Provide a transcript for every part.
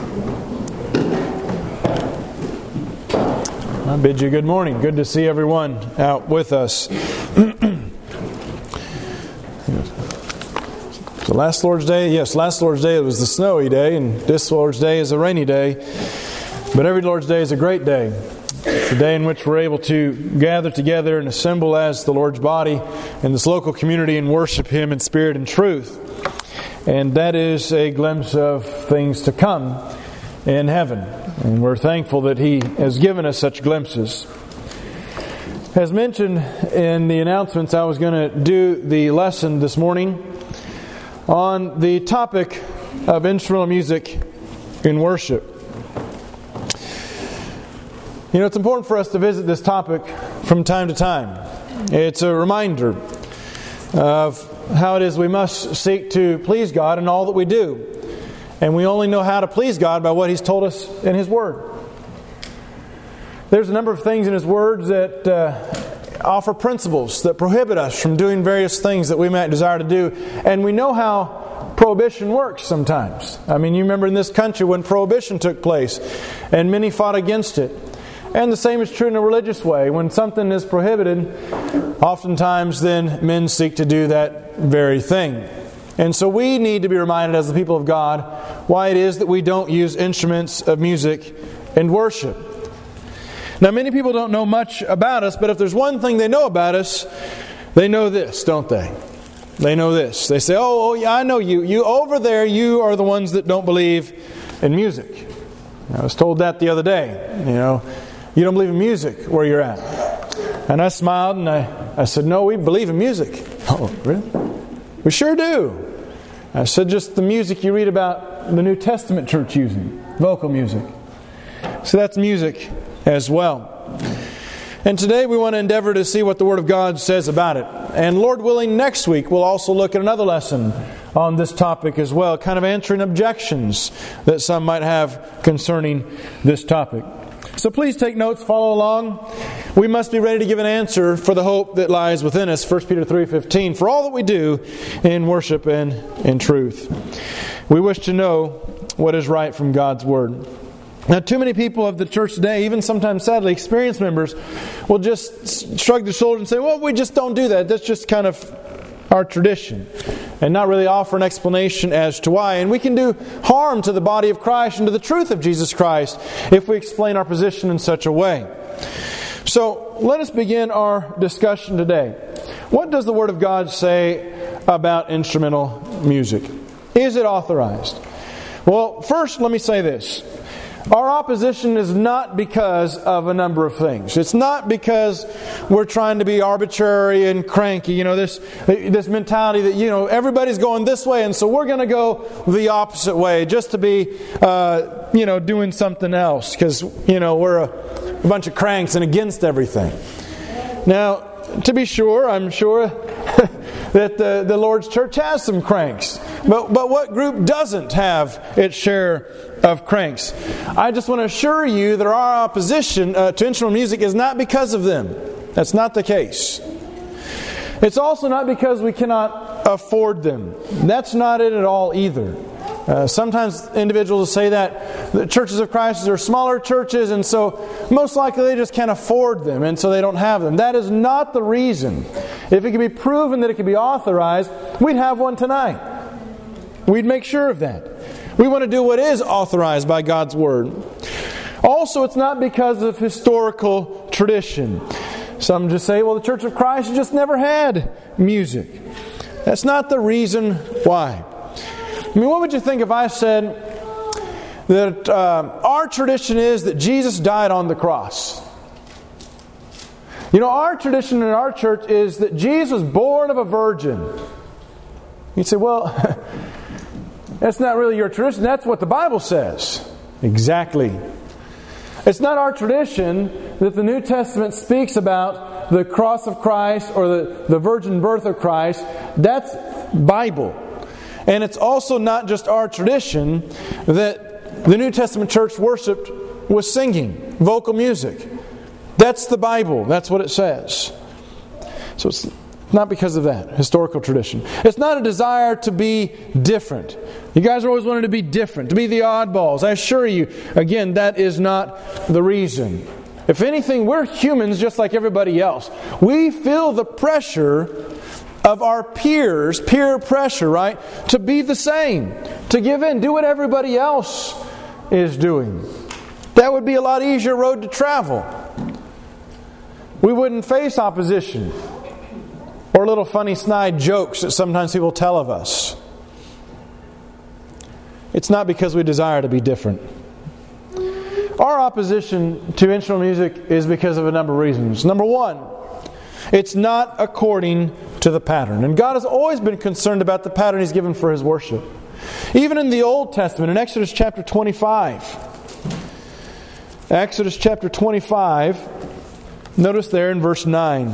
I bid you good morning. Good to see everyone out with us. So last Lord's Day, last Lord's Day was the snowy day, and this Lord's Day is a rainy day. But every Lord's Day is a great day. It's a day in which we're able to gather together and assemble as the Lord's body in this local community and worship Him in spirit and truth. And that is a glimpse of things to come in heaven. And we're thankful that He has given us such glimpses. As mentioned in the announcements, I was going to do the lesson this morning on the topic of instrumental music in worship. You know, it's important for us to visit this topic from time to time. It's a reminder of how it is we must seek to please God in all that we do. And we only know how to please God by what He's told us in His Word. There's a number of things in His Words that offer principles that prohibit us from doing various things that we might desire to do. And we know how prohibition works sometimes. I mean, you remember in this country when prohibition took place and many fought against it. And the same is true in a religious way. When something is prohibited, oftentimes then men seek to do that very thing. And so we need to be reminded as the people of God why it is that we don't use instruments of music in worship. Now, many people don't know much about us, but if there's one thing they know about us, they know this, don't they? They know this. They say, oh yeah, I know you. You over there, you are the ones that don't believe in music. I was told that the other day. You don't believe in music where you're at. And I smiled and I said, no, we believe in music. Oh, really? We sure do. I said, just the music you read about the New Testament church using, vocal music. So that's music as well. And today we want to endeavor to see what the Word of God says about it. And Lord willing, next week we'll also look at another lesson on this topic as well, kind of answering objections that some might have concerning this topic. So please take notes, follow along. We must be ready to give an answer for the hope that lies within us. 1 Peter 3:15, for all that we do in worship and in truth. We wish to know what is right from God's Word. Now, too many people of the church today, even sometimes sadly experienced members, will just shrug their shoulders and say, well, we just don't do that. That's just kind of our tradition. And not really offer an explanation as to why. And we can do harm to the body of Christ and to the truth of Jesus Christ if we explain our position in such a way. So, let us begin our discussion today. What does the Word of God say about instrumental music? Is it authorized? Well, first, let me say this. Our opposition is not because of a number of things. It's not because we're trying to be arbitrary and cranky. This mentality that, everybody's going this way and so we're going to go the opposite way just to be, doing something else because, we're a bunch of cranks and against everything. Now, to be sure, I'm sure that the Lord's church has some cranks. But what group doesn't have its share of cranks? I just want to assure you that our opposition to instrumental music is not because of them. That's not the case. It's also not because we cannot afford them. That's not it at all either. Sometimes individuals say that the churches of Christ are smaller churches and so most likely they just can't afford them and so they don't have them. That is not the reason. If it could be proven that it could be authorized, we'd have one tonight. We'd make sure of that. We want to do what is authorized by God's Word. Also, it's not because of historical tradition. Some just say, well, the Church of Christ just never had music. That's not the reason why. I mean, what would you think if I said that our tradition is that Jesus died on the cross? Our tradition in our church is that Jesus was born of a virgin. You'd say, well, that's not really your tradition. That's what the Bible says. Exactly. It's not our tradition that the New Testament speaks about the cross of Christ or the virgin birth of Christ. That's Bible. And it's also not just our tradition that the New Testament church worshipped with singing, vocal music. That's the Bible. That's what it says. So it's Not because of that, historical tradition. It's not a desire to be different. You guys are always wanting to be different, to be the oddballs. I assure you, again, that is not the reason. If anything, we're humans just like everybody else. We feel the pressure of our peers, peer pressure, right? To be the same, to give in, do what everybody else is doing. That would be a lot easier road to travel. We wouldn't face opposition or little funny snide jokes that sometimes people tell of us. It's not because we desire to be different. Our opposition to instrumental music is because of a number of reasons. Number one, it's not according to the pattern. And God has always been concerned about the pattern He's given for His worship. Even in the Old Testament, in Exodus chapter 25. Exodus chapter 25, notice there in verse 9.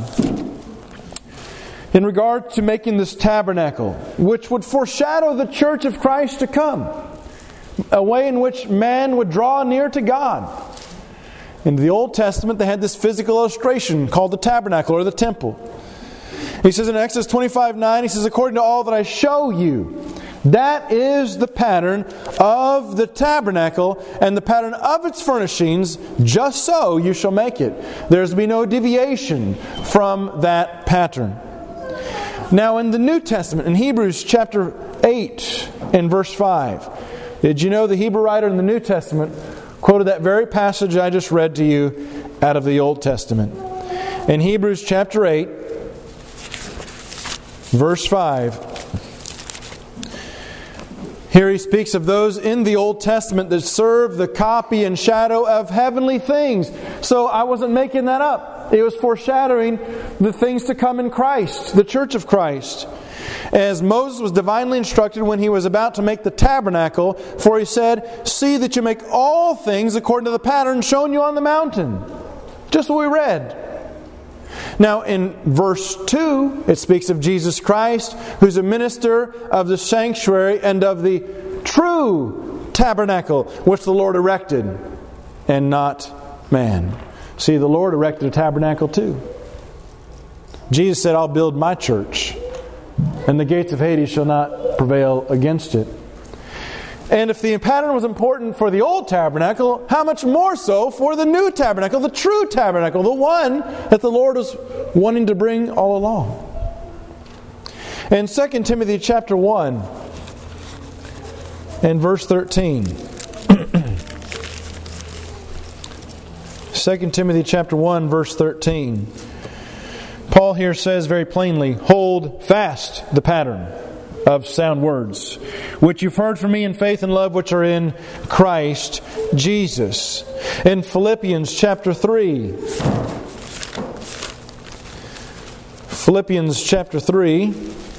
In regard to making this tabernacle, which would foreshadow the church of Christ to come, a way in which man would draw near to God. In the Old Testament, they had this physical illustration called the tabernacle or the temple. He says in Exodus 25:9, he says, according to all that I show you, that is the pattern of the tabernacle and the pattern of its furnishings, just so you shall make it. There's to be no deviation from that pattern. Now in the New Testament, in Hebrews chapter 8 and verse 5, did you know the Hebrew writer in the New Testament quoted that very passage I just read to you out of the Old Testament? In Hebrews chapter 8, verse 5, here he speaks of those in the Old Testament that serve the copy and shadow of heavenly things. So I wasn't making that up. It was foreshadowing the things to come in Christ, the church of Christ. As Moses was divinely instructed when he was about to make the tabernacle, for he said, see that you make all things according to the pattern shown you on the mountain. Just what we read. Now in verse 2, it speaks of Jesus Christ, who's a minister of the sanctuary and of the true tabernacle, which the Lord erected, and not man. See, the Lord erected a tabernacle too. Jesus said, I'll build my church, and the gates of Hades shall not prevail against it. And if the pattern was important for the old tabernacle, how much more so for the new tabernacle, the true tabernacle, the one that the Lord was wanting to bring all along. In 2 Timothy chapter 1 and verse 13. 2 Timothy chapter 1 verse 13. Paul here says very plainly, hold fast the pattern of sound words, which you've heard from me in faith and love which are in Christ Jesus. In Philippians chapter 3. Philippians chapter 3,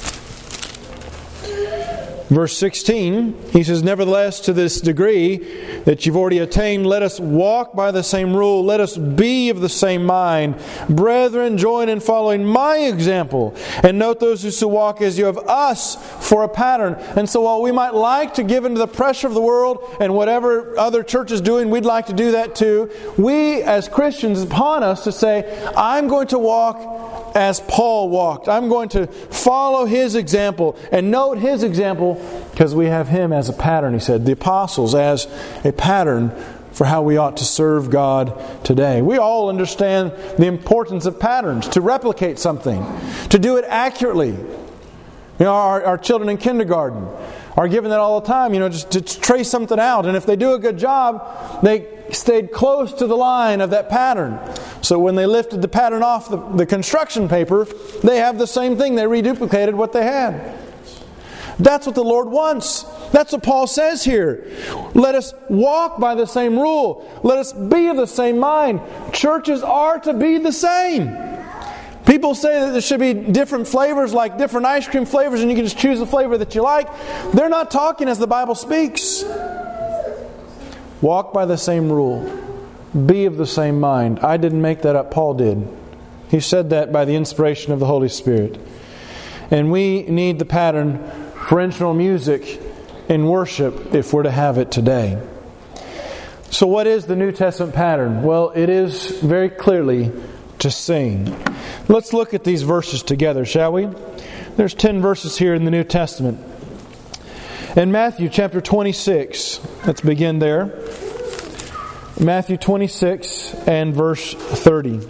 verse 16, he says, nevertheless, to this degree that you've already attained, let us walk by the same rule. Let us be of the same mind. Brethren, join in following my example. And note those who so walk as you have us for a pattern. And so while we might like to give into the pressure of the world and whatever other church is doing, we'd like to do that too. We as Christians, it's upon us to say, I'm going to walk as Paul walked. I'm going to follow his example and note his example because we have him as a pattern, he said. The apostles as a pattern for how we ought to serve God today. We all understand the importance of patterns, to replicate something, to do it accurately. You know, our children in kindergarten are given that all the time, just to trace something out. And if they do a good job, they stayed close to the line of that pattern. So when they lifted the pattern off the construction paper, they have the same thing. They reduplicated what they had. That's what the Lord wants. That's what Paul says here. Let us walk by the same rule. Let us be of the same mind. Churches are to be the same. People say that there should be different flavors, like different ice cream flavors, and you can just choose the flavor that you like. They're not talking as the Bible speaks. Walk by the same rule. Be of the same mind. I didn't make that up. Paul did. He said that by the inspiration of the Holy Spirit. And we need the pattern for instrumental music in worship if we're to have it today. So what is the New Testament pattern? Well, it is very clearly to sing. Let's look at these verses together, shall we? There's 10 verses here in the New Testament. In Matthew chapter 26, let's begin there. Matthew 26 and verse 30.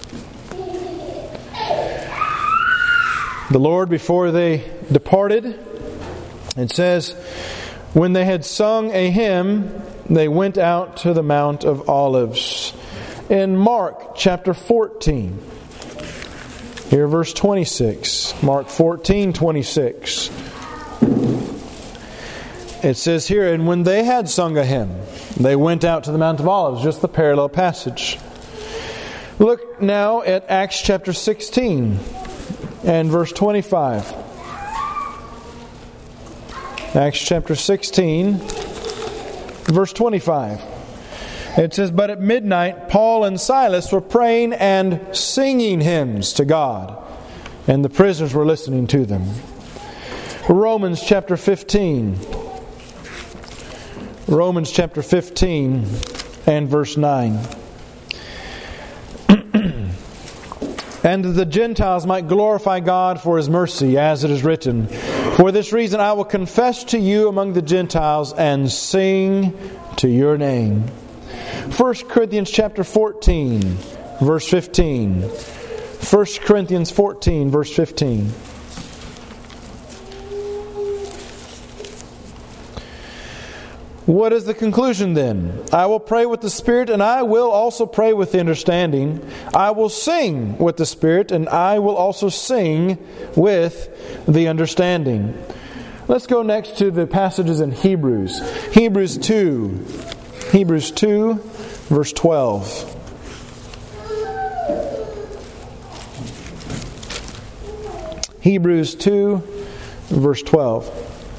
The Lord, before they departed, it says, when they had sung a hymn, they went out to the Mount of Olives. In Mark chapter 14, here verse 26, Mark 14:26. It says here, and when they had sung a hymn, they went out to the Mount of Olives, just the parallel passage. Look now at Acts chapter 16 and verse 25. Acts chapter 16, verse 25. It says, but at midnight Paul and Silas were praying and singing hymns to God, and the prisoners were listening to them. Romans chapter 15. Romans chapter 15 and verse 9. And that the Gentiles might glorify God for His mercy, as it is written, for this reason I will confess to you among the Gentiles and sing to your name. 1 Corinthians chapter 14, verse 15. 1 Corinthians 14, verse 15. What is the conclusion then? I will pray with the Spirit, and I will also pray with the understanding. I will sing with the Spirit, and I will also sing with the understanding. Let's go next to the passages in Hebrews. Hebrews 2, verse 12. Hebrews 2, verse 12.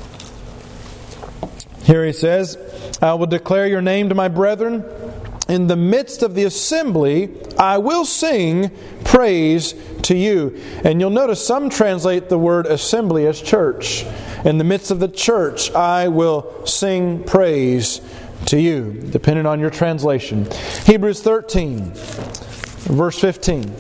Here he says, I will declare your name to my brethren. In the midst of the assembly, I will sing praise to you. And you'll notice some translate the word assembly as church. In the midst of the church, I will sing praise to you, depending on your translation. Hebrews 13, verse 15.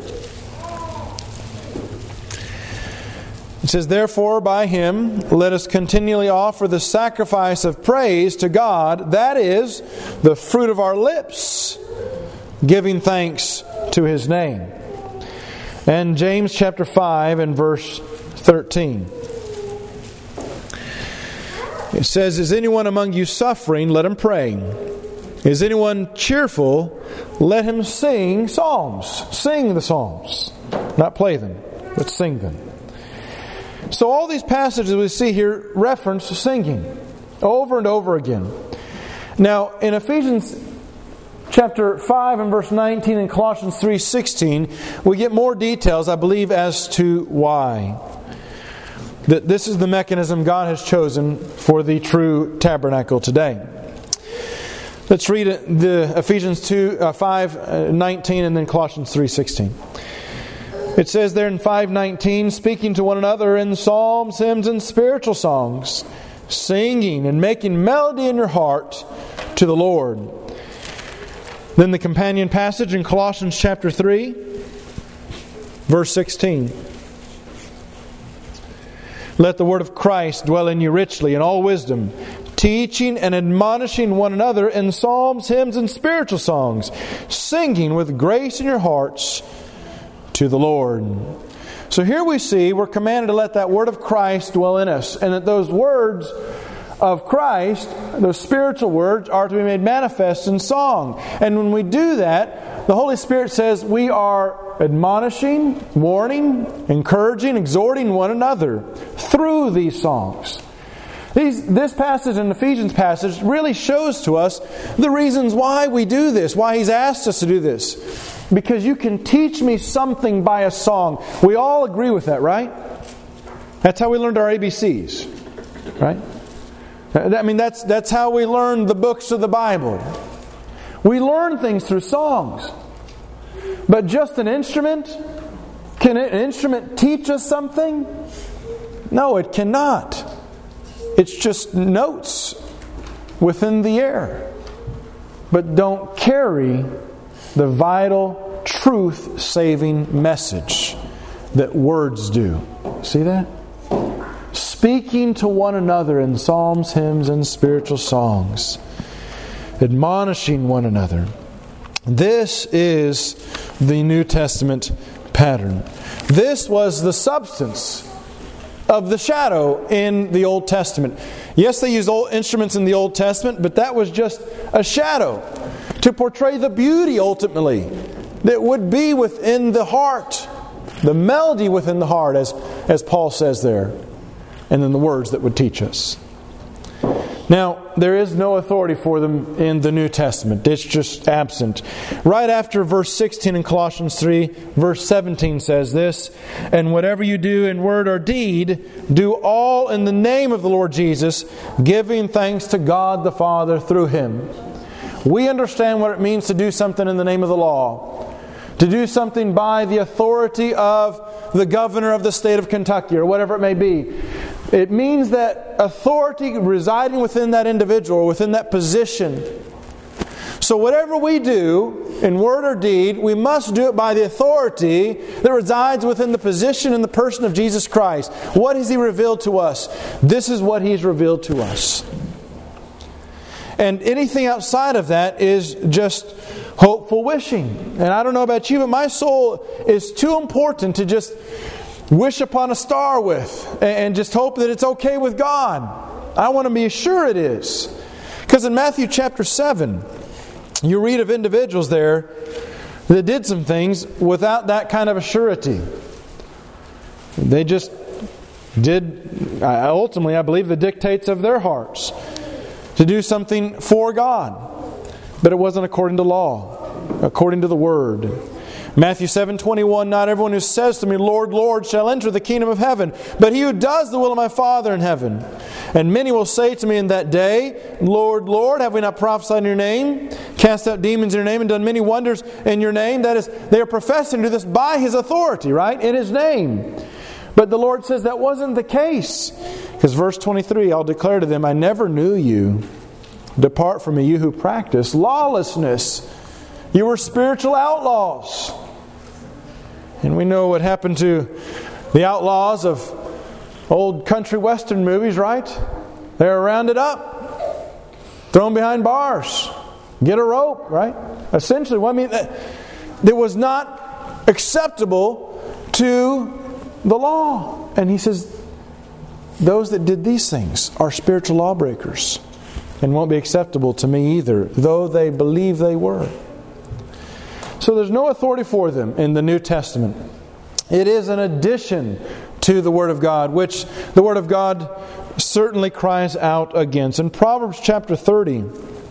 It says, therefore, by Him, let us continually offer the sacrifice of praise to God, that is, the fruit of our lips, giving thanks to His name. And James chapter 5 and verse 13. It says, is anyone among you suffering? Let him pray. Is anyone cheerful? Let him sing psalms. Sing the psalms. Not play them, but sing them. So all these passages we see here reference singing over and over again. Now, in Ephesians chapter 5 and verse 19 and Colossians 3:16, we get more details, I believe, as to why. That this is the mechanism God has chosen for the true tabernacle today. Let's read the Ephesians 5:19 and then Colossians 3:16. It says there in 5:19, speaking to one another in psalms, hymns, and spiritual songs, singing and making melody in your heart to the Lord. Then the companion passage in Colossians chapter 3, verse 16. Let the word of Christ dwell in you richly in all wisdom, teaching and admonishing one another in psalms, hymns, and spiritual songs, singing with grace in your hearts to the Lord. So here we see we're commanded to let that word of Christ dwell in us, and that those words of Christ, those spiritual words, are to be made manifest in song. And when we do that, the Holy Spirit says we are admonishing, warning, encouraging, exhorting one another through these songs. This passage and Ephesians passage really shows to us the reasons why we do this, why He's asked us to do this. Because you can teach me something by a song. We all agree with that, right? That's how we learned our ABCs, right? I mean, that's how we learn the books of the Bible. We learn things through songs. But just an instrument? Can an instrument teach us something? No, it cannot. It's just notes within the air, but don't carry the vital, truth-saving message. that words do. See that? Speaking to one another in psalms, hymns, and spiritual songs. Admonishing one another. This is the New Testament pattern. This was the substance of the shadow in the Old Testament. Yes, they used old instruments in the Old Testament, but that was just a shadow to portray the beauty ultimately that would be within the heart, the melody within the heart, as Paul says there, and then the words that would teach us. Now, there is no authority for them in the New Testament. It's just absent. Right after verse 16 in Colossians 3, verse 17 says this, "And whatever you do in word or deed, do all in the name of the Lord Jesus, giving thanks to God the Father through Him." We understand what it means to do something in the name of the law. To do something by the authority of the governor of the state of Kentucky or whatever it may be. It means that authority residing within that individual or within that position. So whatever we do in word or deed, we must do it by the authority that resides within the position and the person of Jesus Christ. What has He revealed to us? This is what He's revealed to us. And anything outside of that is just hopeful wishing. And I don't know about you, but my soul is too important to just wish upon a star with and just hope that it's okay with God. I want to be sure it is. Because in Matthew chapter 7, you read of individuals there that did some things without that kind of a surety. They just did, ultimately, I believe, the dictates of their hearts to do something for God. But it wasn't according to law, according to the Word. Matthew 7:21, "Not everyone who says to me, 'Lord, Lord,' shall enter the kingdom of heaven, but he who does the will of my Father in heaven. And many will say to me in that day, 'Lord, Lord, have we not prophesied in your name, cast out demons in your name, and done many wonders in your name?'" That is, they are professing to do this by His authority, right? In His name. But the Lord says that wasn't the case. Because verse 23, "I'll declare to them, I never knew you. Depart from me, you who practice lawlessness. You were spiritual outlaws." And we know what happened to the outlaws of old country western movies, right? They were rounded up, thrown behind bars, get a rope, right? Essentially, it was not acceptable to the law. And He says, those that did these things are spiritual lawbreakers and won't be acceptable to me either, though they believe they were. So there's no authority for them in the New Testament. It is an addition to the Word of God, which the Word of God certainly cries out against. In Proverbs chapter 30,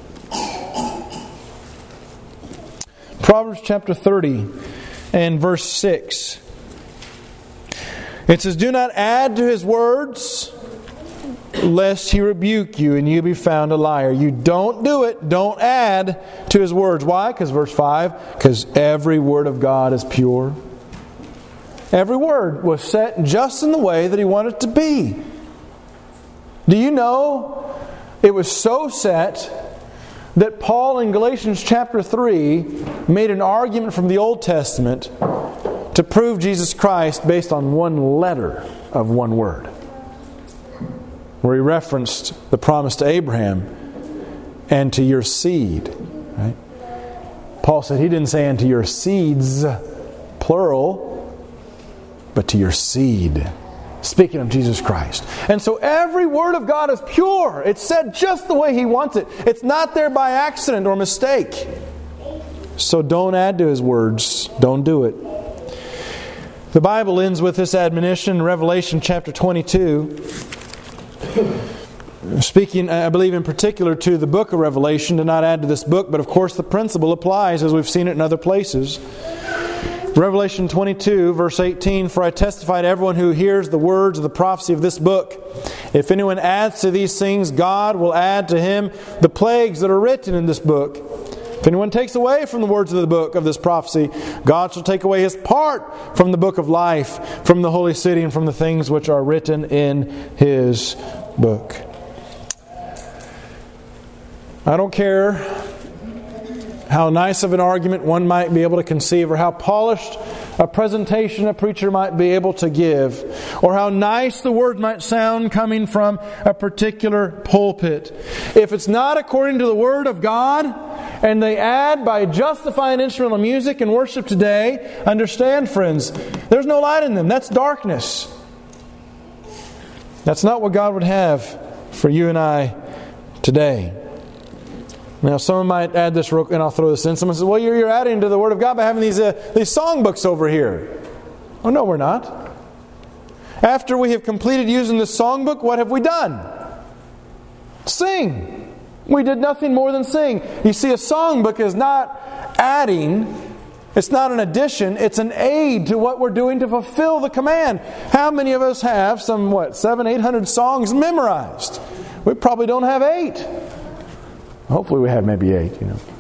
and verse 6, it says, "Do not add to His words, lest He rebuke you and you be found a liar." You don't do it. Don't add to His words. Why? Because verse 5, because every word of God is pure. Every word was set just in the way that He wanted it to be. Do you know it was so set that Paul in Galatians chapter 3 made an argument from the Old Testament to prove Jesus Christ based on one letter of one word, where he referenced the promise to Abraham and to your seed. Right? Paul said he didn't say and to your seeds, plural, but to your seed. Speaking of Jesus Christ. And so every word of God is pure. It's said just the way He wants it. It's not there by accident or mistake. So don't add to His words. Don't do it. The Bible ends with this admonition in Revelation chapter 22. Speaking, I believe in particular to the book of Revelation, to not add to this book, but of course the principle applies as we've seen it in other places. Revelation 22 verse 18, "For I testify to everyone who hears the words of the prophecy of this book. If anyone adds to these things, God will add to him the plagues that are written in this book. If anyone takes away from the words of the book of this prophecy, God shall take away his part from the book of life, from the holy city, and from the things which are written in His book." I don't care how nice of an argument one might be able to conceive or how polished a presentation a preacher might be able to give, or how nice the word might sound coming from a particular pulpit. If it's not according to the Word of God, and they add by justifying instrumental music and worship today, understand, friends, there's no light in them. That's darkness. That's not what God would have for you and I today. Now, someone might add this, and I'll throw this in. Someone says, well, you're adding to the Word of God by having these songbooks over here. Oh, no, we're not. After we have completed using this songbook, what have we done? Sing. We did nothing more than sing. You see, a songbook is not adding. It's not an addition. It's an aid to what we're doing to fulfill the command. How many of us have some, 700-800 songs memorized? We probably don't have 8. Hopefully we have maybe 8,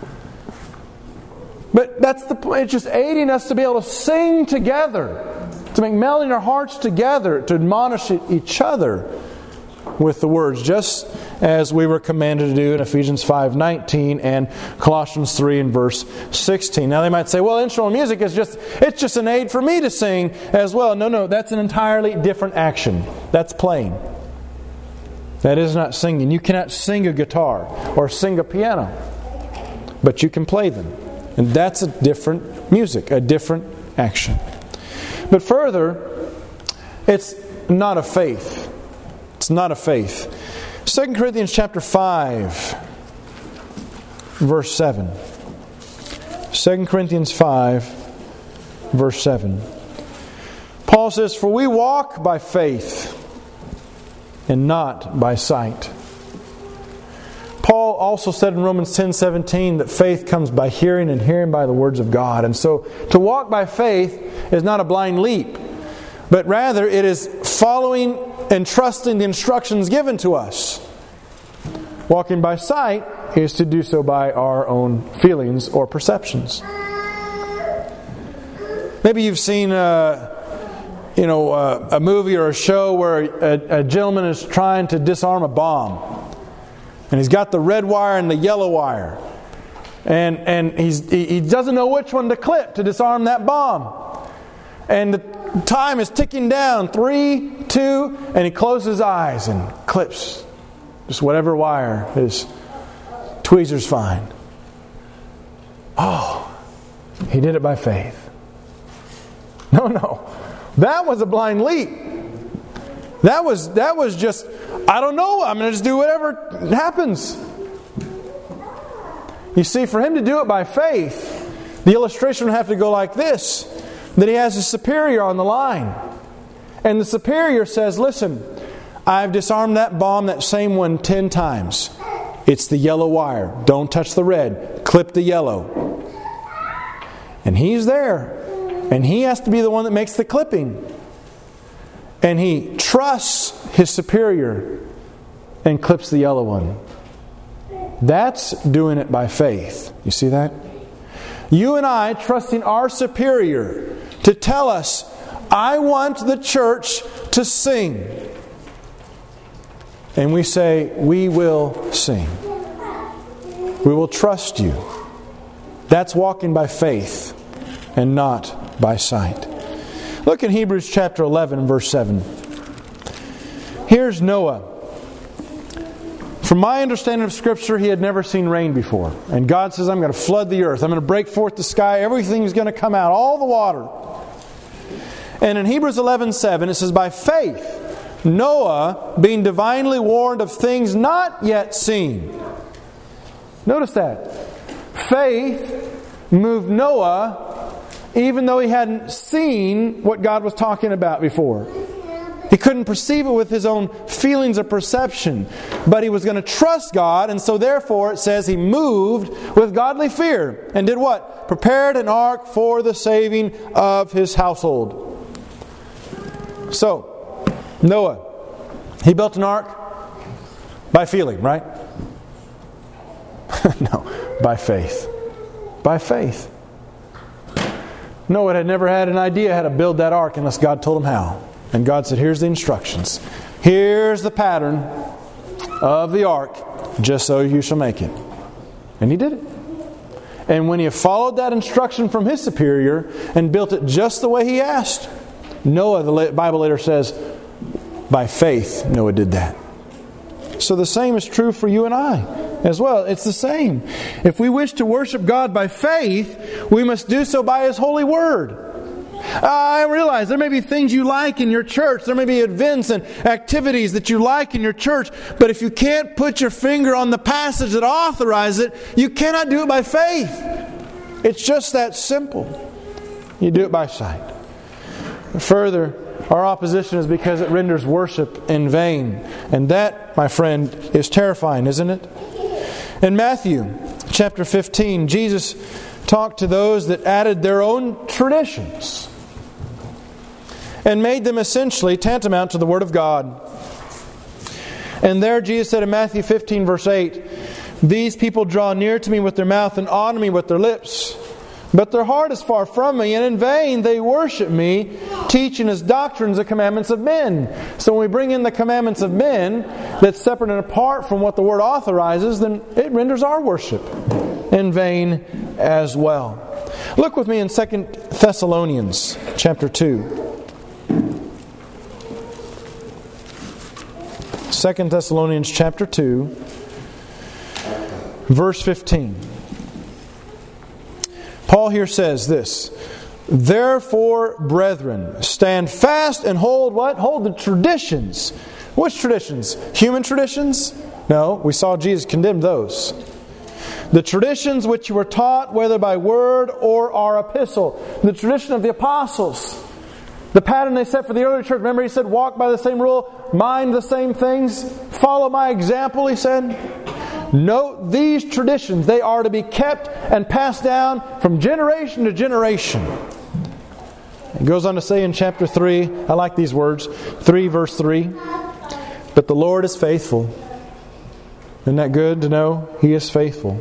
But that's the point. It's just aiding us to be able to sing together, to make melody in our hearts together, to admonish each other with the words, just as we were commanded to do in Ephesians 5:19 and Colossians 3 and verse 16. Now they might say, well, instrumental music is just an aid for me to sing as well. No, that's an entirely different action. That's playing. That is not singing. You cannot sing a guitar or sing a piano, but you can play them. And that's a different music, a different action. But further, it's not a faith. It's not a faith. 2 Corinthians chapter 5, verse 7. 2 Corinthians 5, verse 7. Paul says, for we walk by faith and not by sight. Paul also said in Romans 10:17 that faith comes by hearing and hearing by the words of God. And so to walk by faith is not a blind leap, but rather it is following and trusting the instructions given to us. Walking by sight is to do so by our own feelings or perceptions. Maybe you've seen a movie or a show where a gentleman is trying to disarm a bomb. And he's got the red wire and the yellow wire. And he doesn't know which one to clip to disarm that bomb. And the time is ticking down. 3, 2, and he closes his eyes and clips just whatever wire his tweezers find. Oh, he did it by faith. No. That was a blind leap. That was just, I don't know, I'm going to just do whatever happens. You see, for him to do it by faith, the illustration would have to go like this, that he has a superior on the line. And the superior says, listen, I've disarmed that bomb, that same one, 10 times. It's the yellow wire. Don't touch the red. Clip the yellow. And he's there. And he has to be the one that makes the clipping. And he trusts his superior and clips the yellow one. That's doing it by faith. You see that? You and I trusting our superior to tell us, I want the church to sing. And we say, we will sing. We will trust you. That's walking by faith and not by sight. Look in Hebrews chapter 11, verse 7. Here's Noah. From my understanding of Scripture, he had never seen rain before. And God says, I'm going to flood the earth. I'm going to break forth the sky. Everything is going to come out. All the water. And in Hebrews 11:7, it says, by faith, Noah, being divinely warned of things not yet seen. Notice that. Faith moved Noah even though he hadn't seen what God was talking about before. He couldn't perceive it with his own feelings or perception. But he was going to trust God, and so therefore it says he moved with godly fear. And did what? Prepared an ark for the saving of his household. So, Noah, he built an ark by feeling, right? No, by faith. By faith. Noah had never had an idea how to build that ark unless God told him how. And God said, here's the instructions. Here's the pattern of the ark, just so you shall make it. And he did it. And when he followed that instruction from his superior and built it just the way he asked, Noah, the Bible later says, by faith Noah did that. So the same is true for you and I as well. It's the same. If we wish to worship God by faith, we must do so by His holy Word. I realize there may be things you like in your church. There may be events and activities that you like in your church. But if you can't put your finger on the passage that authorizes it, you cannot do it by faith. It's just that simple. You do it by sight. Further, our opposition is because it renders worship in vain. And that, my friend, is terrifying, isn't it? In Matthew chapter 15, Jesus talked to those that added their own traditions and made them essentially tantamount to the Word of God. And there Jesus said in Matthew 15 verse 8, "These people draw near to me with their mouth and honor me with their lips, but their heart is far from me, and in vain they worship me, teaching as doctrines the commandments of men." So when we bring in the commandments of men that's separate and apart from what the Word authorizes, then it renders our worship in vain as well. Look with me in 2 Thessalonians chapter 2. 2 Thessalonians chapter 2, verse 15. Paul here says this, "Therefore, brethren, stand fast and hold" what? Hold the traditions. Which traditions? Human traditions? No, we saw Jesus condemn those. "The traditions which you were taught, whether by word or our epistle." The tradition of the apostles. The pattern they set for the early church. Remember he said, walk by the same rule, mind the same things, follow my example, he said. Note these traditions. They are to be kept and passed down from generation to generation. It goes on to say in chapter 3, I like these words, 3 verse 3, "But the Lord is faithful." Isn't that good to know? He is faithful.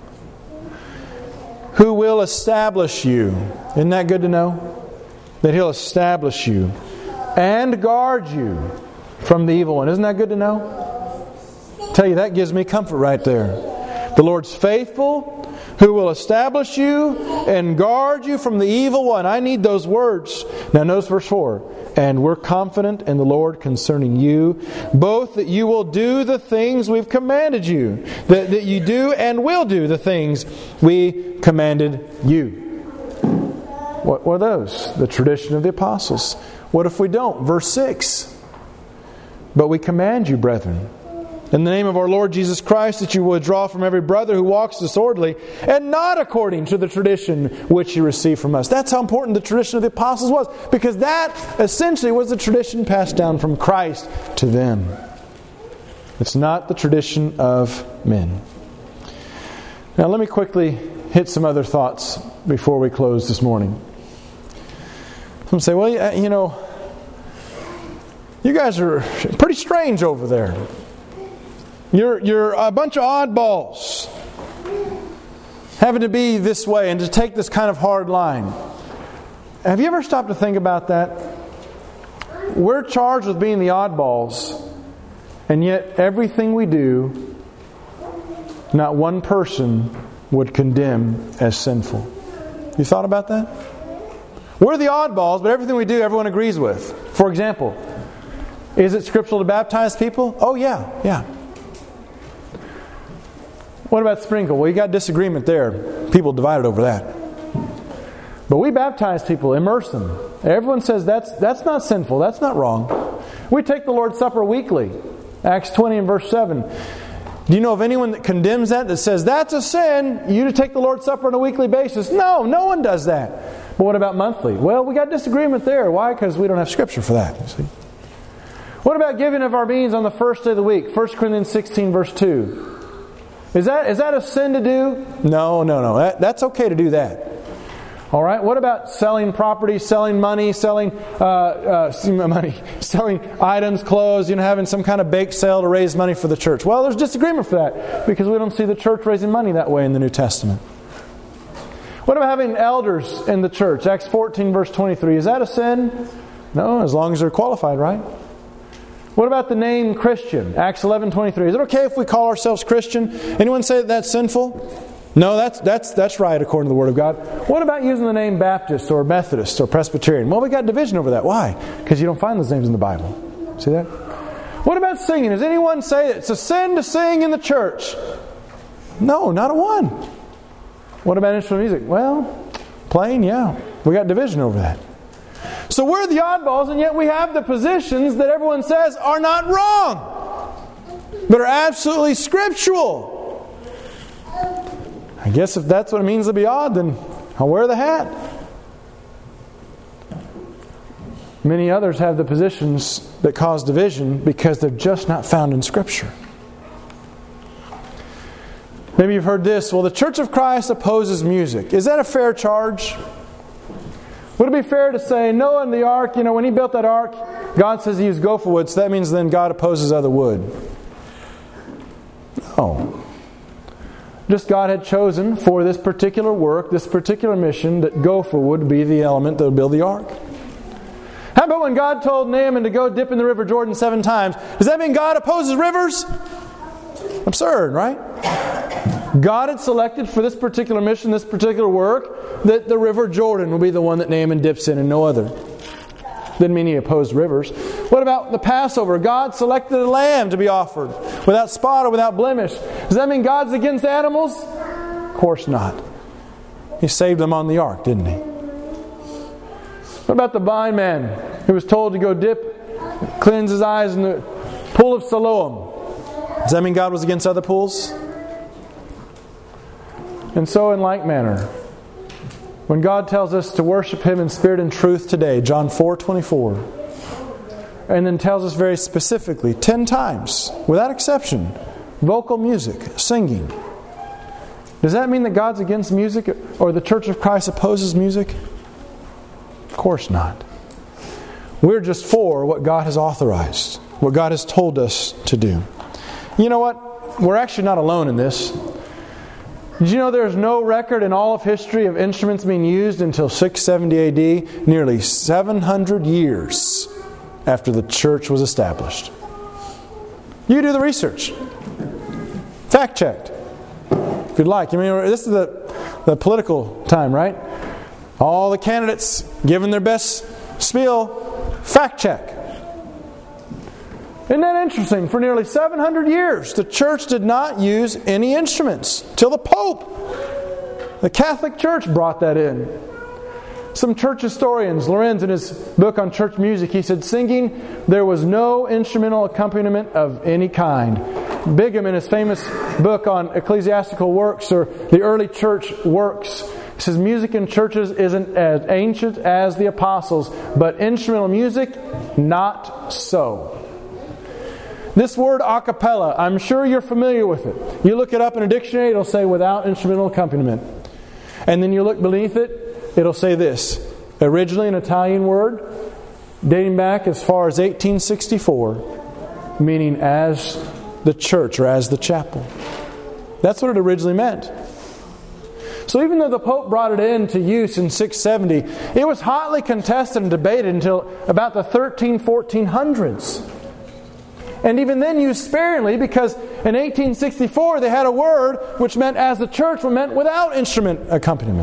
"Who will establish you." Isn't that good to know? That He'll establish you and guard you from the evil one. Isn't that good to know? I tell you, that gives me comfort right there. The Lord's faithful, who will establish you and guard you from the evil one. I need those words. Now notice verse 4. "And we're confident in the Lord concerning you, both that you will do the things we've commanded you, that you do and will do the things we commanded you." What were those? The tradition of the apostles. What if we don't? Verse 6. "But we command you, brethren, in the name of our Lord Jesus Christ, that you withdraw from every brother who walks disorderly, and not according to the tradition which you received from us." That's how important the tradition of the apostles was, because that essentially was the tradition passed down from Christ to them. It's not the tradition of men. Now let me quickly hit some other thoughts before we close this morning. Some say, well, you know, you guys are pretty strange over there. You're a bunch of oddballs, having to be this way and to take this kind of hard line. Have you ever stopped to think about that? We're charged with being the oddballs, and yet everything we do, not one person would condemn as sinful. You thought about that? We're the oddballs, but everything we do, everyone agrees with. For example, is it scriptural to baptize people? Oh yeah. What about sprinkle? Well, you got disagreement there. People divided over that. But we baptize people, immerse them. Everyone says that's not sinful, that's not wrong. We take the Lord's Supper weekly. Acts 20 and verse 7. Do you know of anyone that condemns that says that's a sin, you to take the Lord's Supper on a weekly basis? No one does that. But what about monthly? Well, we got disagreement there. Why? Because we don't have Scripture for that. You see? What about giving of our means on the first day of the week? 1 Corinthians 16 verse 2. Is that a sin to do? No. That's okay to do that. All right. What about selling property, selling money, selling items, clothes? Having some kind of bake sale to raise money for the church. Well, there's disagreement for that because we don't see the church raising money that way in the New Testament. What about having elders in the church? Acts 14 verse 23. Is that a sin? No, as long as they're qualified, right? What about the name Christian? Acts 11:23. Is it okay if we call ourselves Christian? Anyone say that that's sinful? No, that's right according to the Word of God. What about using the name Baptist or Methodist or Presbyterian? Well, we got division over that. Why? Because you don't find those names in the Bible. See that? What about singing? Does anyone say that it's a sin to sing in the church? No, not a one. What about instrumental music? Well, playing, yeah. We got division over that. So we're the oddballs, and yet we have the positions that everyone says are not wrong, but are absolutely scriptural. I guess if that's what it means to be odd, then I'll wear the hat. Many others have the positions that cause division because they're just not found in Scripture. Maybe you've heard this. Well, the Church of Christ opposes music. Is that a fair charge? Would it be fair to say Noah and the ark, when he built that ark, God says he used gopher wood, so that means then God opposes other wood? No. Just God had chosen for this particular work, this particular mission, that gopher wood would be the element that would build the ark. How about when God told Naaman to go dip in the river Jordan 7 times? Does that mean God opposes rivers? Absurd, right? God had selected for this particular mission, this particular work, that the river Jordan will be the one that Naaman dips in and no other. Didn't mean he opposed rivers. What about the Passover? God selected a lamb to be offered without spot or without blemish. Does that mean God's against animals? Of course not. He saved them on the ark, didn't he? What about the blind man who was told to go dip, cleanse his eyes in the pool of Siloam? Does that mean God was against other pools? And so in like manner, when God tells us to worship Him in spirit and truth today, John 4:24, and then tells us very specifically 10 times, without exception, vocal music, singing. Does that mean that God's against music or the Church of Christ opposes music? Of course not. We're just for what God has authorized, what God has told us to do. You know what? We're actually not alone in this. Did you know there's no record in all of history of instruments being used until 670 AD, nearly 700 years after the church was established? You do the research. Fact checked. If you'd like. This is the political time, right? All the candidates giving their best spiel. Fact check. Isn't that interesting? For nearly 700 years, the church did not use any instruments till the Pope. The Catholic Church brought that in. Some church historians, Lorenz in his book on church music, he said, singing, there was no instrumental accompaniment of any kind. Bigham in his famous book on ecclesiastical works, or the early church works, he says, music in churches isn't as ancient as the apostles, but instrumental music, not so. This word a cappella, I'm sure you're familiar with it. You look it up in a dictionary, it'll say without instrumental accompaniment. And then you look beneath it, it'll say this. Originally an Italian word, dating back as far as 1864, meaning as the church or as the chapel. That's what it originally meant. So even though the Pope brought it into use in 670, it was hotly contested and debated until about the 1400s. And even then used sparingly, because in 1864 they had a word which meant as the church, which meant without instrument accompaniment.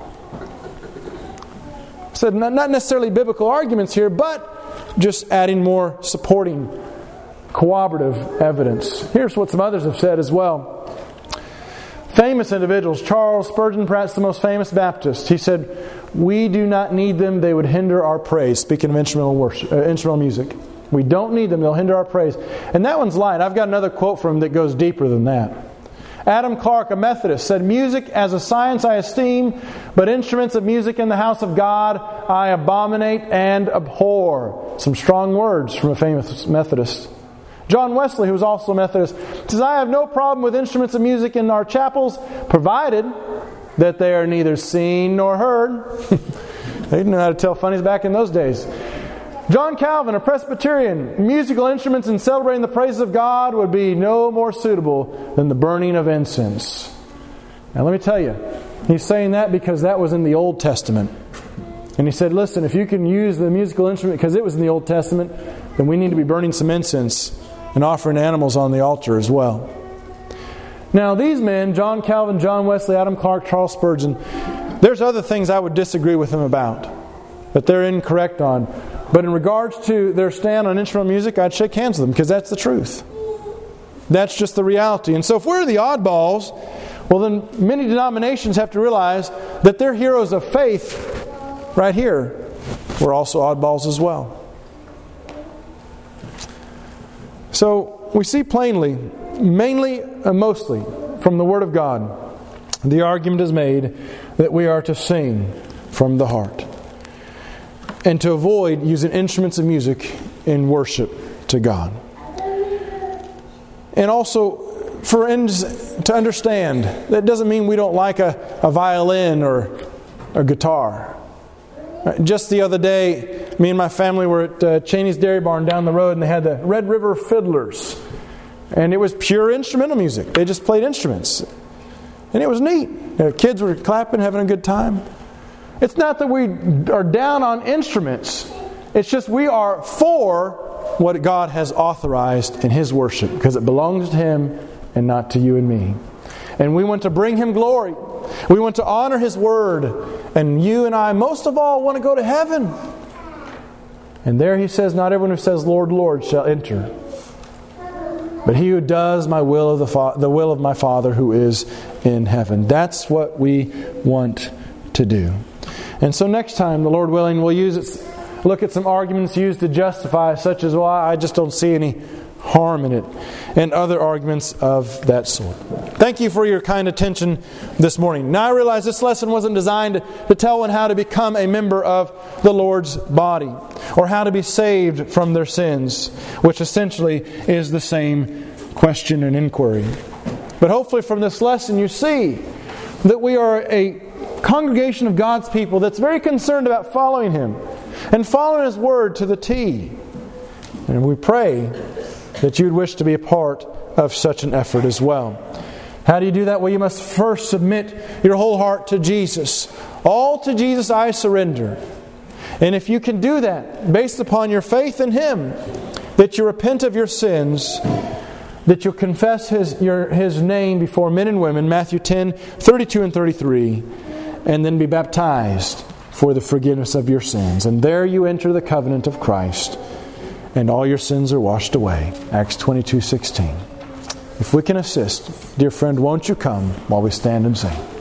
So not necessarily biblical arguments here, but just adding more supporting corroborative evidence. Here's what some others have said as well. Famous individuals, Charles Spurgeon, perhaps the most famous Baptist, he said, we do not need them, they would hinder our praise. Speaking of instrumental music. We don't need them, they'll hinder our praise. And that one's light. I've got another quote from him that goes deeper than that. Adam Clark, a Methodist, said, music as a science I esteem, but instruments of music in the house of God I abominate and abhor. Some strong words from a famous Methodist. John Wesley, who was also a Methodist, says, I have no problem with instruments of music in our chapels, provided that they are neither seen nor heard. They didn't know how to tell funnies back in those days. John Calvin, a Presbyterian, musical instruments in celebrating the praises of God would be no more suitable than the burning of incense. Now let me tell you, he's saying that because that was in the Old Testament. And he said, listen, if you can use the musical instrument because it was in the Old Testament, then we need to be burning some incense and offering animals on the altar as well. Now these men, John Calvin, John Wesley, Adam Clarke, Charles Spurgeon, there's other things I would disagree with them about, that they're incorrect on. But in regards to their stand on instrumental music, I'd shake hands with them, because that's the truth. That's just the reality. And so if we're the oddballs, well then many denominations have to realize that they're heroes of faith right here. We're also oddballs as well. So we see plainly, mainly and mostly from the Word of God, the argument is made that we are to sing from the heart and to avoid using instruments of music in worship to God. And also, to understand, that doesn't mean we don't like a violin or a guitar. Just the other day, me and my family were at Cheney's Dairy Barn down the road, and they had the Red River Fiddlers. And it was pure instrumental music. They just played instruments. And it was neat. The kids were clapping, having a good time. It's not that we are down on instruments. It's just we are for what God has authorized in His worship, because it belongs to Him and not to you and me. And we want to bring Him glory. We want to honor His Word. And you and I, most of all, want to go to heaven. And there He says, not everyone who says, Lord, Lord, shall enter, but he who does my will of the will of my Father who is in heaven. That's what we want to do. And so next time, the Lord willing, we'll look at some arguments used to justify, such as, well, I just don't see any harm in it, and other arguments of that sort. Thank you for your kind attention this morning. Now I realize this lesson wasn't designed to tell one how to become a member of the Lord's body, or how to be saved from their sins, which essentially is the same question and inquiry. But hopefully from this lesson you see that we are a congregation of God's people that's very concerned about following Him and following His Word to the T. And we pray that you'd wish to be a part of such an effort as well. How do you do that? Well, you must first submit your whole heart to Jesus. All to Jesus I surrender. And if you can do that, based upon your faith in Him, that you repent of your sins, that you'll confess His name before men and women, Matthew 10, 32 and 33, and then be baptized for the forgiveness of your sins. And there you enter the covenant of Christ, and all your sins are washed away. Acts 22:16. If we can assist, dear friend, won't you come while we stand and sing?